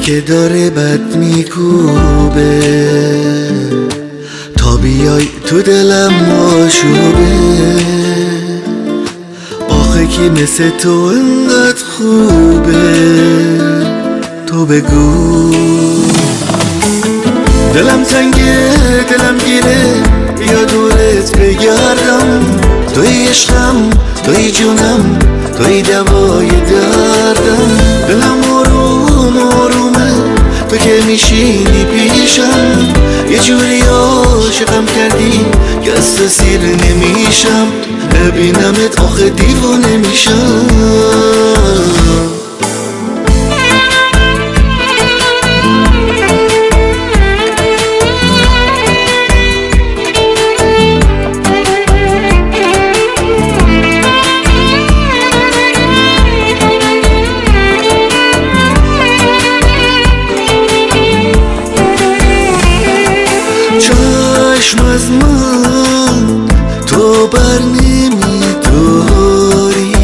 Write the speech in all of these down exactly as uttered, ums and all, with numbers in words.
که داره بد میکوبه تا بیای تو دلم آشوبه. آخه کی مثل تو انقدر خوبه تو بگو. دلم تنگه دلم گیره بیا دورت بگردم. توی عشقم توی جونم توی دوای دردم. دلم آروم آرومه تو که میشینی پیشم. یه جوری عاشقم کردی که از تو سیر نمیشم. ببینمت آخه دیوانه میشم. چشم از من تو بر نمیداری.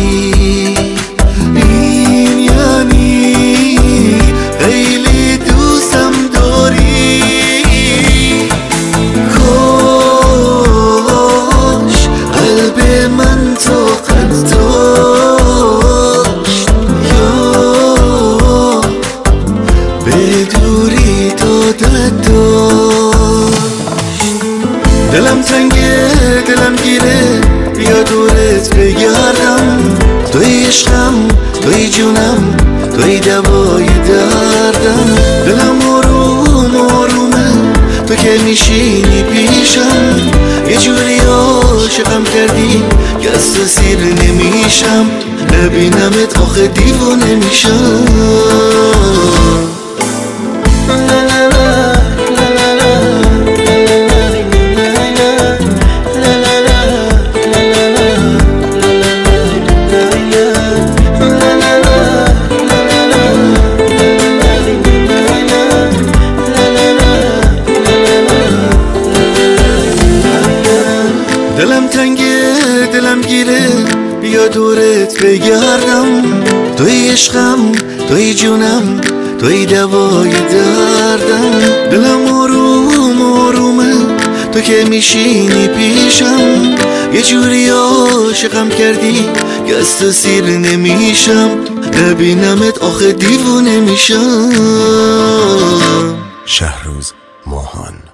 این یعنی خیلی دوستم داری. کاش قلب من طاقت داشت یا به دوری دادت داشت. دلم تنگه دلم گیره بیا دورت بگردم. توی عشقم توی جونم توی دوای دردم. دلم آروم آرومه تو که میشینی پیشم. یه جوری عاشقم کردی که از تو سیر نمیشم. ببینمت آخه دیوانه میشم. دلم تنگه دلم گیره بیا دورت بگردم. توی عشقم توی جونم توی دوای دردم. دلم آروم آرومه تو که میشینی پیشم. یه جوری عاشقم کردی که از تو سیر نمیشم. ببینمت آخه دیوانه میشم. شهروز ماهان.